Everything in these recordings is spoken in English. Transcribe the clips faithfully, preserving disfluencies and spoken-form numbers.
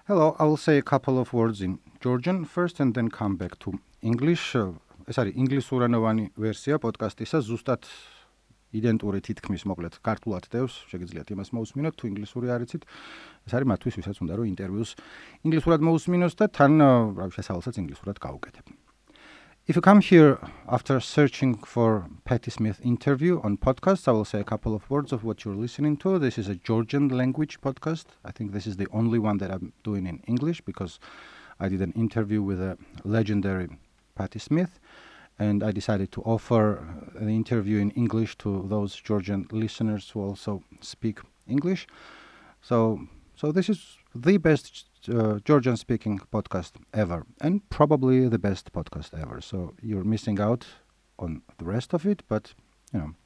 Hello, I will say a couple of words in Georgian first and then come back to English. ეს არის ინგლისურენოვანი ვერსია პოდკასტისა, ზუსტად იდენტური თითქმის მოკლედ ქართულად დევს, შეგიძლიათ იმას მოусმინოთ, თუ ინგლისური არ იცით. ეს არის მათთვის, ვისაც უნდა რომ ინტერვიუს ინგლისურად მოусმინოს და თან რა შესავალსაც ინგლისურად გავუკეთებ. If you come here after searching for Patti Smith interview on podcasts, I will say a couple of words of what you're listening to. This is a Georgian language podcast. I think this is the only one that I'm doing in English because I did an interview with a legendary Patti Smith, and I decided to offer an interview in English to those Georgian listeners who also speak English. So, so this is the best Uh, Georgian-speaking podcast ever, and probably the best podcast ever. So you're missing out on the rest of it, but, you know,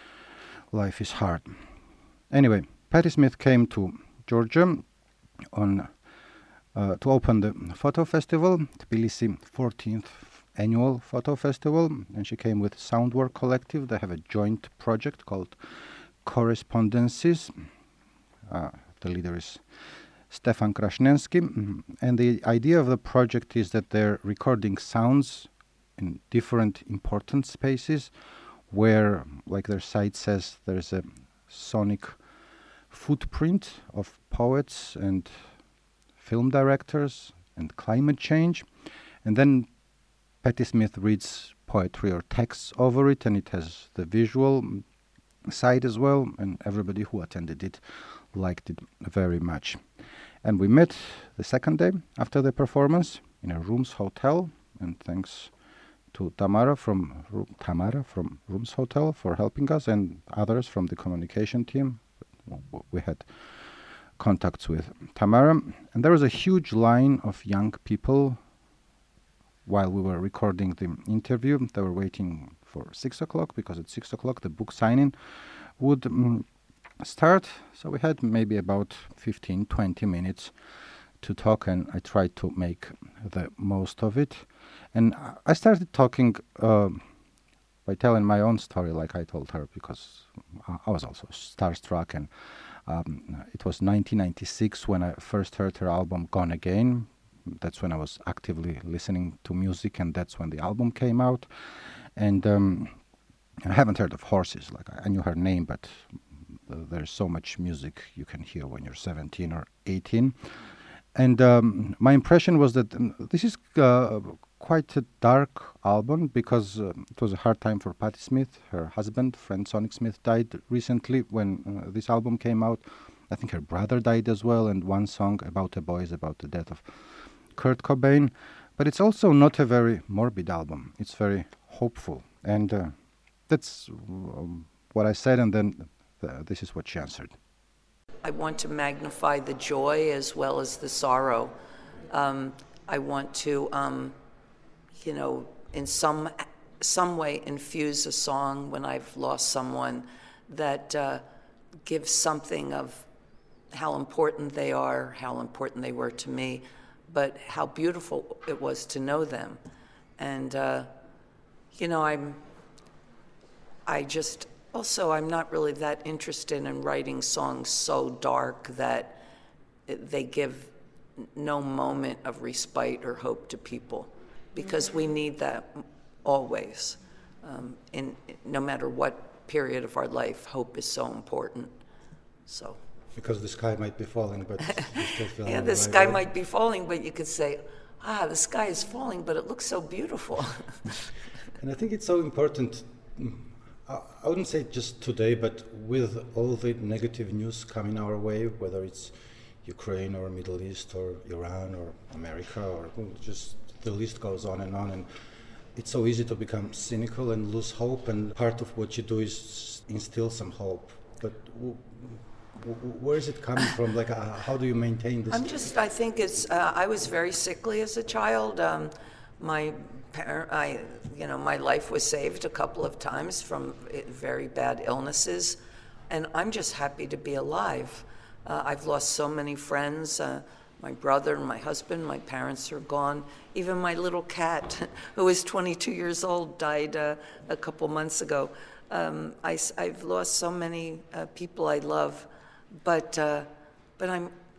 life is hard. Anyway, Patti Smith came to Georgia on uh, to open the photo festival, Tbilisi fourteenth annual photo festival, and she came with Soundwork Collective. They have a joint project called Correspondences. Uh, the leader is Stefan Krasnensky, and the idea of the project is that they're recording sounds in different important spaces where, like their site says, there's a sonic footprint of poets and film directors and climate change. And then Patti Smith reads poetry or texts over it, and it has the visual side as well, and everybody who attended it liked it very much. And we met the second day after the performance in a Rooms Hotel, and thanks to Tamara from Tamara from Rooms Hotel for helping us, and others from the communication team. We had contacts with Tamara, and there was a huge line of young people while we were recording the interview. They were waiting for six o'clock because at six o'clock the book signing would um, start. So we had maybe about fifteen, twenty minutes to talk, and I tried to make the most of it. And I started talking uh, by telling my own story like I told her, because I was also starstruck, and um, it was nineteen ninety-six when I first heard her album Gone Again. That's when I was actively listening to music, and that's when the album came out. And um, I haven't heard of Horses. Like I, I knew her name, but uh, there's so much music you can hear when you're seventeen or eighteen. And um, my impression was that um, this is uh, quite a dark album, because uh, it was a hard time for Patti Smith. Her husband, friend Sonic Smith, died recently when uh, this album came out. I think her brother died as well, and one song about a boy is about the death of Kurt Cobain. But it's also not a very morbid album. It's very hopeful. And uh, that's um, what I said, and then uh, this is what she answered. I want to magnify the joy as well as the sorrow. Um, I want to, um, you know, in some some way infuse a song when I've lost someone that uh, gives something of how important they are, how important they were to me, but how beautiful it was to know them. And, uh, you know, I'm, I just, also, I'm not really that interested in writing songs so dark that they give no moment of respite or hope to people, because we need that always. Um, in no matter what period of our life, hope is so important. So. Because the sky might be falling, but you still feel yeah, the sky way. might be falling, but you could say, ah, the sky is falling, but it looks so beautiful. And I think it's so important. I wouldn't say just today, but with all the negative news coming our way, whether it's Ukraine or Middle East or Iran or America, or just the list goes on and on, and it's so easy to become cynical and lose hope, and part of what you do is instill some hope. But w- w- where is it coming from? Like, uh, how do you maintain this? I'm just, I think it's, uh, I was very sickly as a child. Um, my I, you know, my life was saved a couple of times from very bad illnesses, and I'm just happy to be alive. Uh, I've lost so many friends, uh, my brother and my husband, my parents are gone. Even my little cat, who is twenty-two years old, died uh, a couple months ago. Um, I, I've lost so many uh, people I love, but uh, but I'm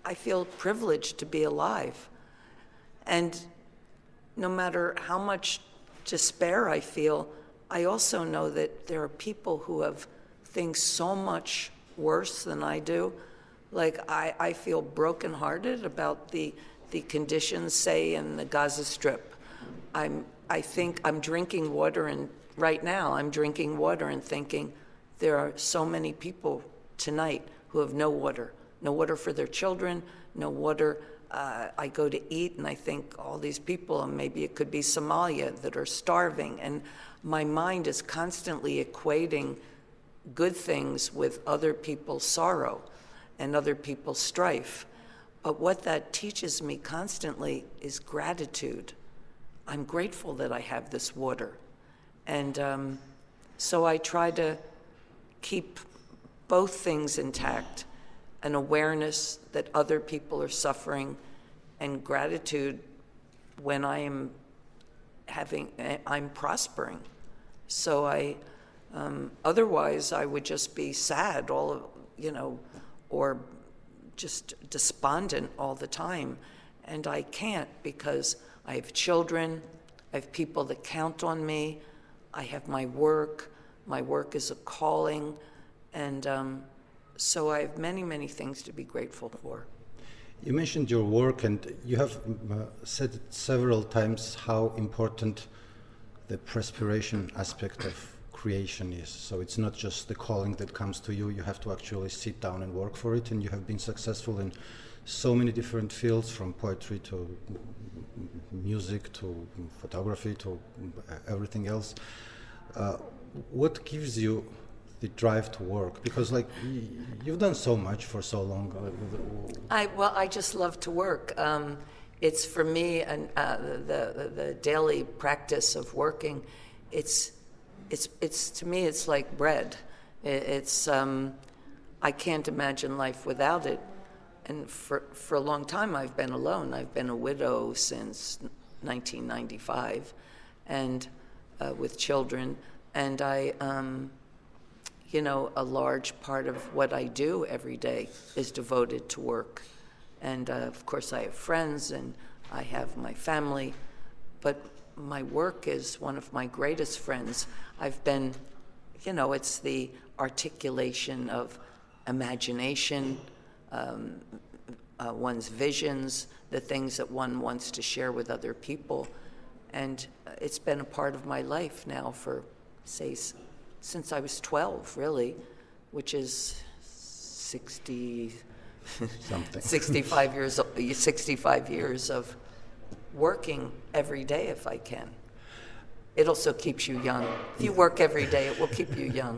I feel privileged to be alive. And no matter how much despair I feel, I also know that there are people who have things so much worse than I do. Like, I, I feel brokenhearted about the, the conditions, say, in the Gaza Strip. I'm, I think I'm drinking water, and right now I'm drinking water and thinking there are so many people tonight who have no water, no water for their children, no water. Uh, I go to eat and I think all these people, and maybe it could be Somalia, that are starving. And my mind is constantly equating good things with other people's sorrow and other people's strife. But what that teaches me constantly is gratitude. I'm grateful that I have this water. And um, so I try to keep both things intact, an awareness that other people are suffering, and gratitude when I am having, I'm prospering. So I, um, otherwise I would just be sad all, you know, or just despondent all the time. And I can't, because I have children, I have people that count on me, I have my work, my work is a calling, and um, so I have many, many things to be grateful for. You mentioned your work, and you have uh, said several times how important the perspiration aspect of creation is. So it's not just the calling that comes to you, you have to actually sit down and work for it, and you have been successful in so many different fields, from poetry to music to photography to everything else. Uh, what gives you the drive to work? Because, like, you've done so much for so long. I well, I just love to work. Um, it's for me, and uh, the, the the daily practice of working. It's it's it's to me, it's like bread. It, it's um, I can't imagine life without it. And for for a long time, I've been alone. I've been a widow since nineteen ninety-five, and uh, with children. And I. Um, You know, a large part of what I do every day is devoted to work. And uh, of course I have friends and I have my family, but my work is one of my greatest friends. I've been, you know, it's the articulation of imagination, um, uh, one's visions, the things that one wants to share with other people. And it's been a part of my life now for, say, since I was twelve, really, which is sixty something, sixty-five years, sixty-five years of working every day if I can. It also keeps you young. If you work every day, it will keep you young.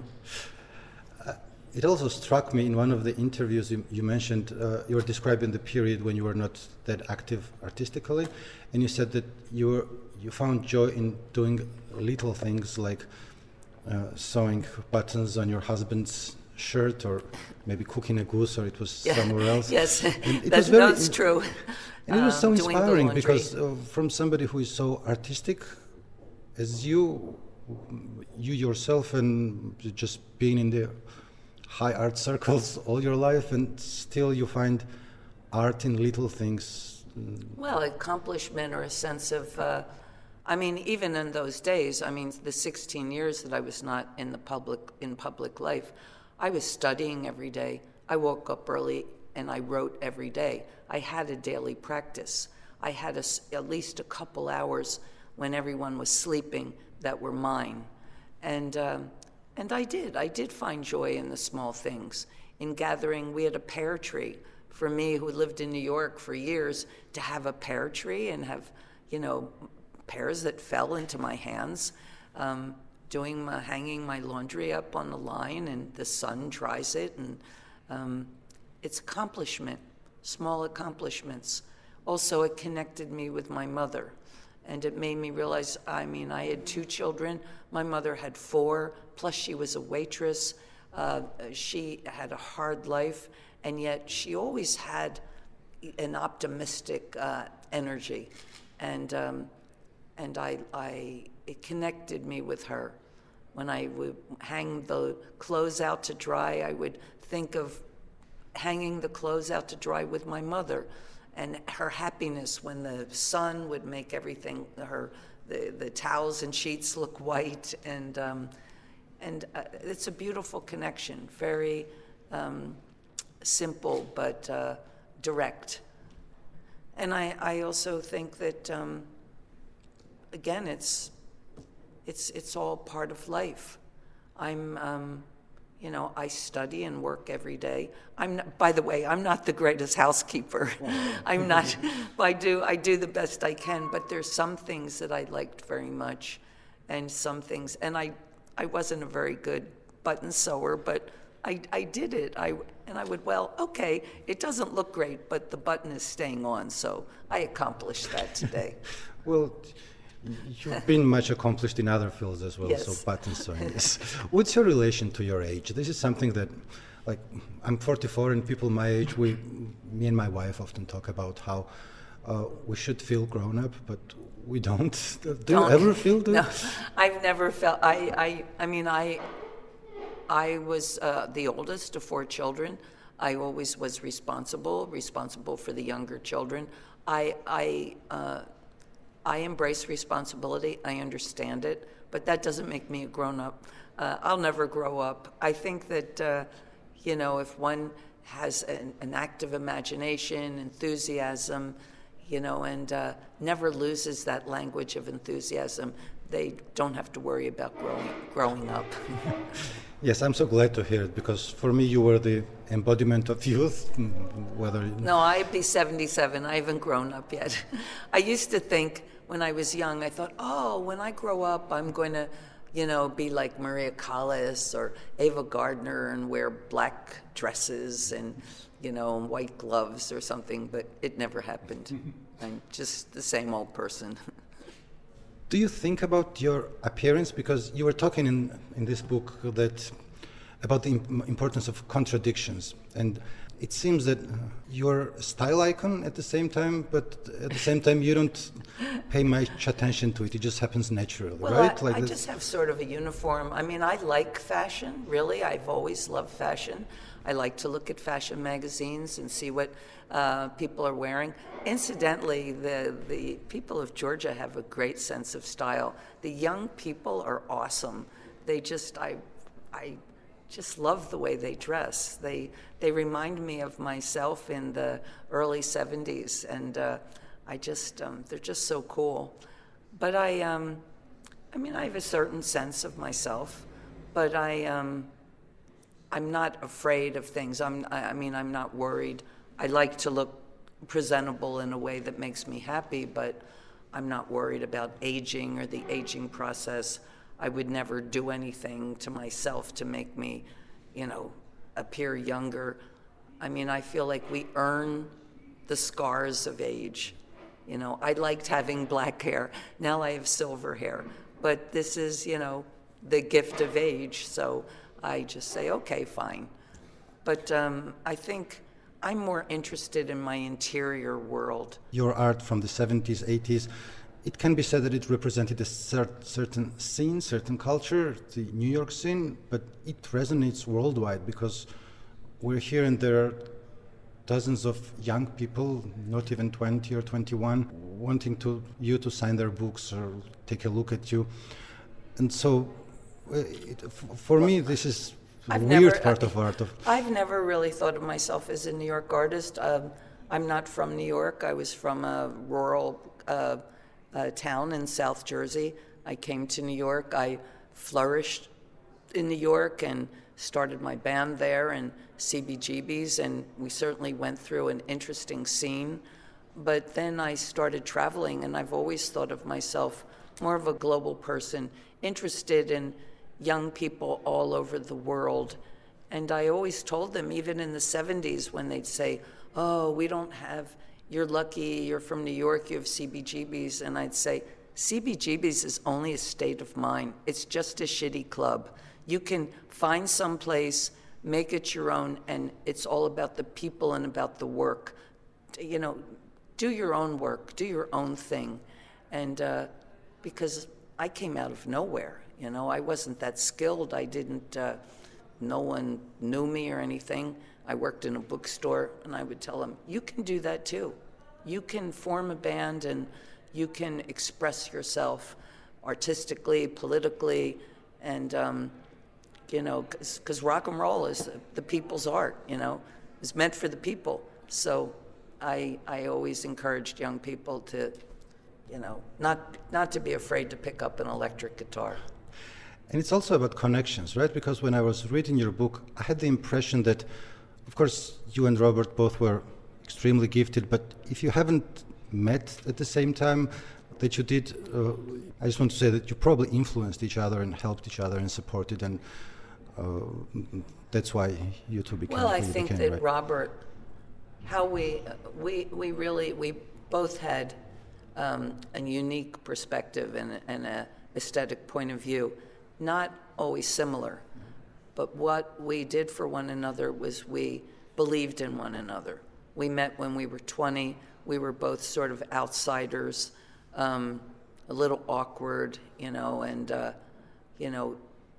Uh, it also struck me in one of the interviews you, you mentioned, uh, you were describing the period when you were not that active artistically, and you said that you were, you found joy in doing little things like Uh, sewing buttons on your husband's shirt, or maybe cooking a goose, or it was yeah. somewhere else. Yes, it that, was very, that's true. And it was so um, inspiring because uh, from somebody who is so artistic as you, you yourself, and just being in the high art circles all your life, and still you find art in little things. Well, accomplishment, or a sense of uh, I mean, even in those days, I mean, the sixteen years that I was not in the public, in public life, I was studying every day. I woke up early and I wrote every day. I had a daily practice. I had a, at least a couple hours when everyone was sleeping that were mine. And, um, and I did. I did find joy in the small things. In gathering, we had a pear tree. For me, who lived in New York for years, to have a pear tree and have, you know, pears that fell into my hands, um, doing my, hanging my laundry up on the line, and the sun dries it, and um, it's accomplishment, small accomplishments. Also, it connected me with my mother, and it made me realize, I mean, I had two children, my mother had four, plus she was a waitress. Uh, she had a hard life, and yet she always had an optimistic uh, energy. And um, And I, I, it connected me with her. When I would hang the clothes out to dry, I would think of hanging the clothes out to dry with my mother, and her happiness when the sun would make everything, her the, the towels and sheets look white, and um, and uh, it's a beautiful connection, very um, simple but uh, direct. And I, I also think that um, again, it's it's it's all part of life. I'm um, You know, I study and work every day. I'm not, by the way, I'm not the greatest housekeeper. I'm not, I do, I do the best I can, but there's some things that I liked very much, and some things, and I, I wasn't a very good button sewer, but I, I did it. I, and I would, well, okay, it doesn't look great, but the button is staying on, so I accomplished that today. Well, you've been much accomplished in other fields as well, yes. so button sewing. Yes. What's your relation to your age? This is something that, like, I'm forty-four, and people my age, we, me and my wife often talk about how uh, we should feel grown up, but we don't. Do don't. you ever feel that? No, I've never felt. I, I, I mean, I, I was uh, the oldest of four children. I always was responsible, responsible for the younger children. I, I. Uh, I embrace responsibility. I understand it, but that doesn't make me a grown-up. Uh, I'll never grow up. I think that, uh, you know, if one has an, an active imagination, enthusiasm, you know, and uh, never loses that language of enthusiasm, they don't have to worry about growing growing up. Yes, I'm so glad to hear it, because for me you were the embodiment of youth, whether... No, I'd be seventy-seven. I haven't grown up yet. I used to think when I was young, I thought, oh, when I grow up, I'm going to, you know, be like Maria Callas or Ava Gardner and wear black dresses and, you know, white gloves or something, but it never happened. I'm just the same old person. Do you think about your appearance? Because you were talking in, in this book that about the imp- importance of contradictions, and it seems that you're a style icon at the same time, but at the same time you don't pay much attention to it. It just happens naturally, well, right? I, like I this. just have sort of a uniform. I mean, I like fashion, really. I've always loved fashion. I like to look at fashion magazines and see what uh, people are wearing. Incidentally, the, the people of Georgia have a great sense of style. The young people are awesome. They just, I, I just love the way they dress. They, they remind me of myself in the early seventies, and uh, I just, um, they're just so cool. But I, um, I mean, I have a certain sense of myself, but I, um, I'm not afraid of things. I'm, I mean, I'm not worried. I like to look presentable in a way that makes me happy, but I'm not worried about aging or the aging process. I would never do anything to myself to make me, you know, appear younger. I mean, I feel like we earn the scars of age. You know, I liked having black hair. Now I have silver hair. But this is, you know, the gift of age. So I just say, okay, fine. But um, I think I'm more interested in my interior world. Your art from the seventies, eighties, it can be said that it represented a cer- certain scene, certain culture, the New York scene, but it resonates worldwide because we're here and there are dozens of young people, not even twenty or twenty-one, wanting to you to sign their books or take a look at you. And so uh, it, f- for well, me, this is a I've weird never, part I, of art. Of I've never really thought of myself as a New York artist. Um, I'm not from New York. I was from a rural uh, uh, town in South Jersey. I came to New York. I flourished in New York and started my band there and C B G B's, and we certainly went through an interesting scene. But then I started traveling, and I've always thought of myself more of a global person, interested in young people all over the world. And I always told them, even in the seventies, when they'd say, oh, we don't have, you're lucky, you're from New York, you have C B G B's. And I'd say, C B G B's is only a state of mind. It's just a shitty club. You can find some place, make it your own, and it's all about the people and about the work. You know, do your own work, do your own thing. And uh, because I came out of nowhere, you know, I wasn't that skilled. I didn't, uh, no one knew me or anything. I worked in a bookstore, and I would tell them, you can do that too. You can form a band and you can express yourself artistically, politically, and, um, you know, because rock and roll is the, the people's art, you know. It's meant for the people. So I, I always encouraged young people to, you know, not not to be afraid to pick up an electric guitar. And it's also about connections, right? Because when I was reading your book, I had the impression that, of course, you and Robert both were extremely gifted, but if you haven't met at the same time that you did, uh, I just want to say that you probably influenced each other and helped each other and supported, and uh, that's why you two became. Well, I you think became, that right? Robert, how we we we really we both had um, a unique perspective and, and a aesthetic point of view, not always similar, but what we did for one another was we believed in one another. We met when we were twenty. We were both sort of outsiders, um, a little awkward, you know, and, uh, you know,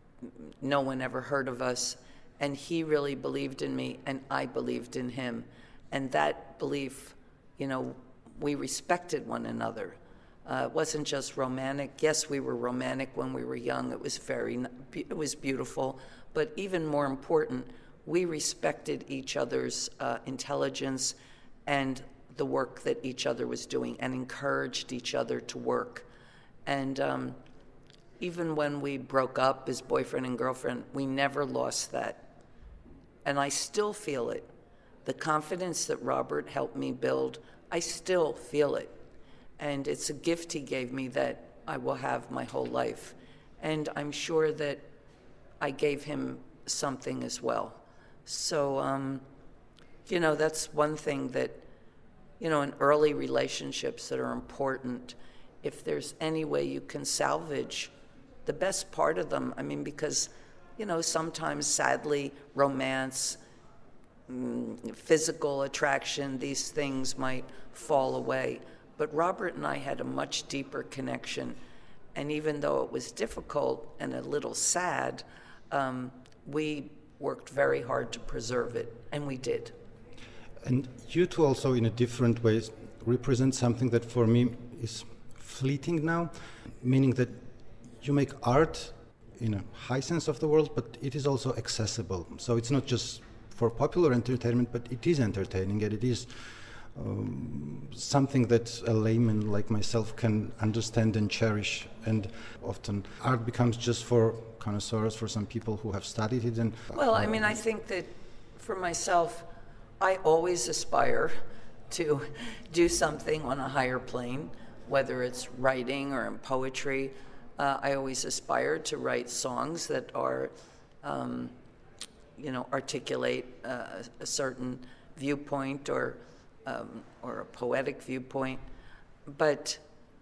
no one ever heard of us. And he really believed in me, and I believed in him. And that belief, you know, we respected one another. Uh, it wasn't just romantic. Yes, we were romantic when we were young. It was very, it was beautiful. But even more important, we respected each other's uh, intelligence and the work that each other was doing, and encouraged each other to work. And um, even when we broke up as boyfriend and girlfriend, we never lost that. And I still feel it. The confidence that Robert helped me build, I still feel it. And it's a gift he gave me that I will have my whole life. And I'm sure that I gave him something as well. So, um, you know, that's one thing that, you know, in early relationships that are important, if there's any way you can salvage the best part of them, I mean, because, you know, sometimes, sadly, romance, mm, physical attraction, these things might fall away. But Robert and I had a much deeper connection. And even though it was difficult and a little sad, um, we worked very hard to preserve it, and we did. And you two also, in a different way, represent something that for me is fleeting now, meaning that you make art in a high sense of the word, but it is also accessible. So it's not just for popular entertainment, but it is entertaining, and it is um, something that a layman like myself can understand and cherish. And often art becomes just for connoisseurs, for some people who have studied it. And well, I mean, I think that for myself, I always aspire to do something on a higher plane, whether it's writing or in poetry. Uh, I always aspire to write songs that are, um, you know, articulate uh, a certain viewpoint or um, or a poetic viewpoint. But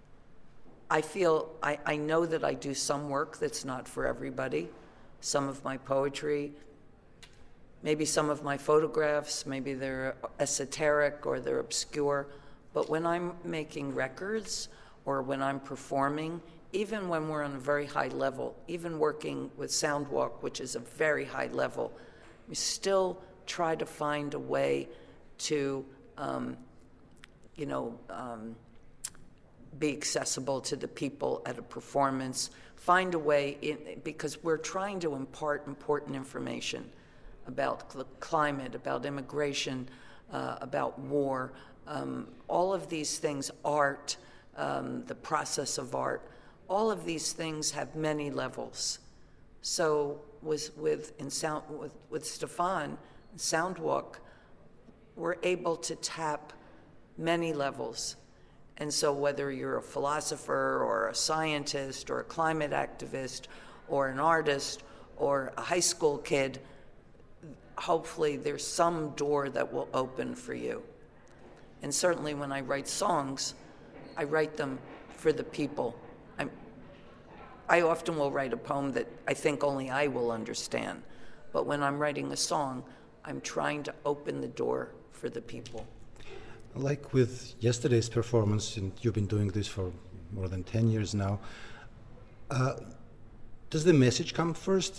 I feel, I, I know that I do some work that's not for everybody. Some of my poetry, maybe some of my photographs, maybe they're esoteric or they're obscure. But when I'm making records or when I'm performing, even when we're on a very high level, even working with Soundwalk, which is a very high level, we still try to find a way to, um, you know, um, be accessible to the people at a performance, find a way, in, because we're trying to impart important information about the climate, about immigration, uh, about war, um, all of these things, art, um, the process of art, all of these things have many levels. So with, with, in sound, with, with Stefan, Soundwalk, we're able to tap many levels. And so whether you're a philosopher or a scientist or a climate activist or an artist or a high school kid, hopefully there's some door that will open for you. And certainly when I write songs, I write them for the people. I'm, I often will write a poem that I think only I will understand. But when I'm writing a song, I'm trying to open the door for the people. Like with yesterday's performance, and you've been doing this for more than ten years now, uh, does the message come first?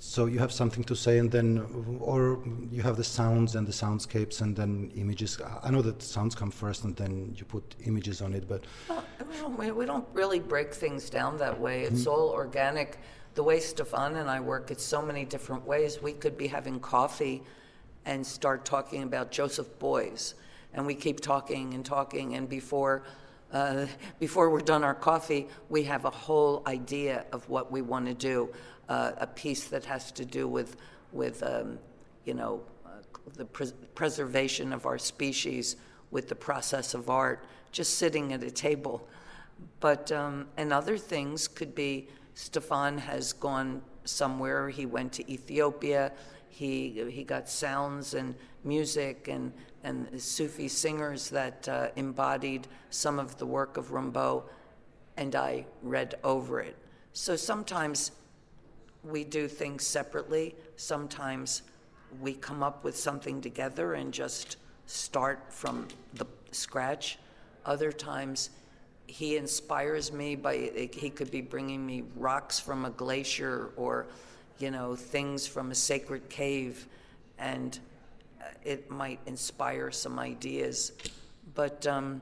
So you have something to say, and then, or you have the sounds and the soundscapes, and then images. I know that sounds come first, and then you put images on it. But well, we, don't, we don't really break things down that way. It's mm-hmm. all organic. The way Stefan and I work, it's so many different ways. We could be having coffee and start talking about Joseph Beuys, and we keep talking and talking, and before. Uh, before we're done our coffee, we have a whole idea of what we want to do. Uh, a piece that has to do with, with um, you know, uh, the pres- preservation of our species with the process of art, just sitting at a table. But, um, and other things could be, Stefan has gone somewhere, he went to Ethiopia, he he got sounds and music and, and Sufi singers that uh, embodied some of the work of Rimbaud, and I read over it. So sometimes we do things separately. Sometimes we come up with something together and just start from the scratch. Other times he inspires me by, he could be bringing me rocks from a glacier or, you know, things from a sacred cave, and it might inspire some ideas. But, um,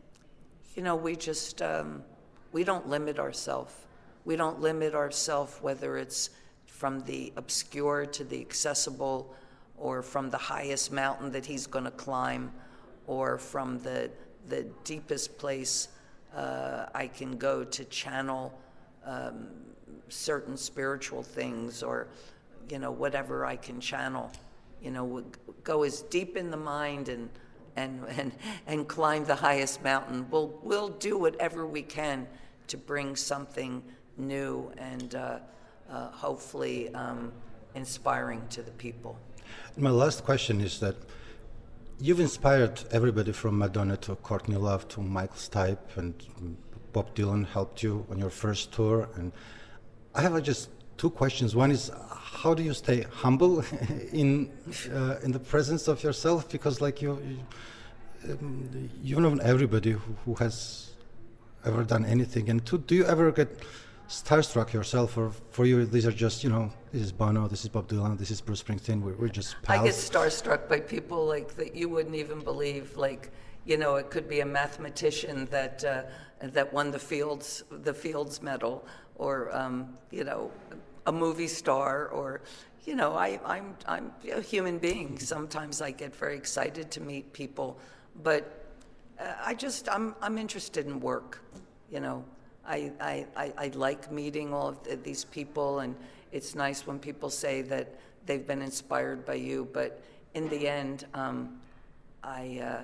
you know, we just, um, we don't limit ourselves. We don't limit ourselves whether it's from the obscure to the accessible, or from the highest mountain that he's going to climb, or from the the deepest place uh, I can go to channel um, certain spiritual things, or, you know, whatever I can channel. You know, go as deep in the mind and and and and climb the highest mountain. We'll we'll do whatever we can to bring something new and uh, uh, hopefully um, inspiring to the people. My last question is that you've inspired everybody from Madonna to Courtney Love to Michael Stipe, and Bob Dylan helped you on your first tour. And I have uh, just two questions. One is, how do you stay humble in uh, in the presence of yourself? Because like you, you um, you've known everybody who, who has ever done anything. And two, do you ever get starstruck yourself, or for you these are just, you know, this is Bono, this is Bob Dylan, this is Bruce Springsteen, we're, we're just pals? I get starstruck by people like that you wouldn't even believe. Like, you know, it could be a mathematician that uh, that won the Fields the Fields Medal, or um, you know, a movie star, or, you know, I, I'm I'm a human being. Sometimes I get very excited to meet people, but uh, I just I'm I'm interested in work, you know. I, I, I, I like meeting all of th- these people, and it's nice when people say that they've been inspired by you, but in the end, um, I, uh,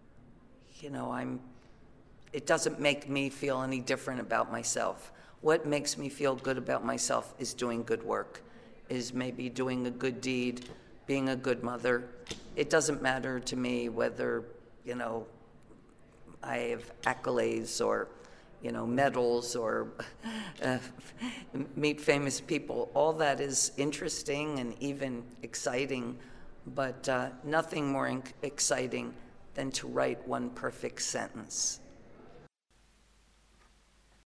you know, I'm, it doesn't make me feel any different about myself. What makes me feel good about myself is doing good work, is maybe doing a good deed, being a good mother. It doesn't matter to me whether, you know, I have accolades or, you know, medals, or uh, meet famous people. All that is interesting and even exciting, but uh, nothing more in- exciting than to write one perfect sentence.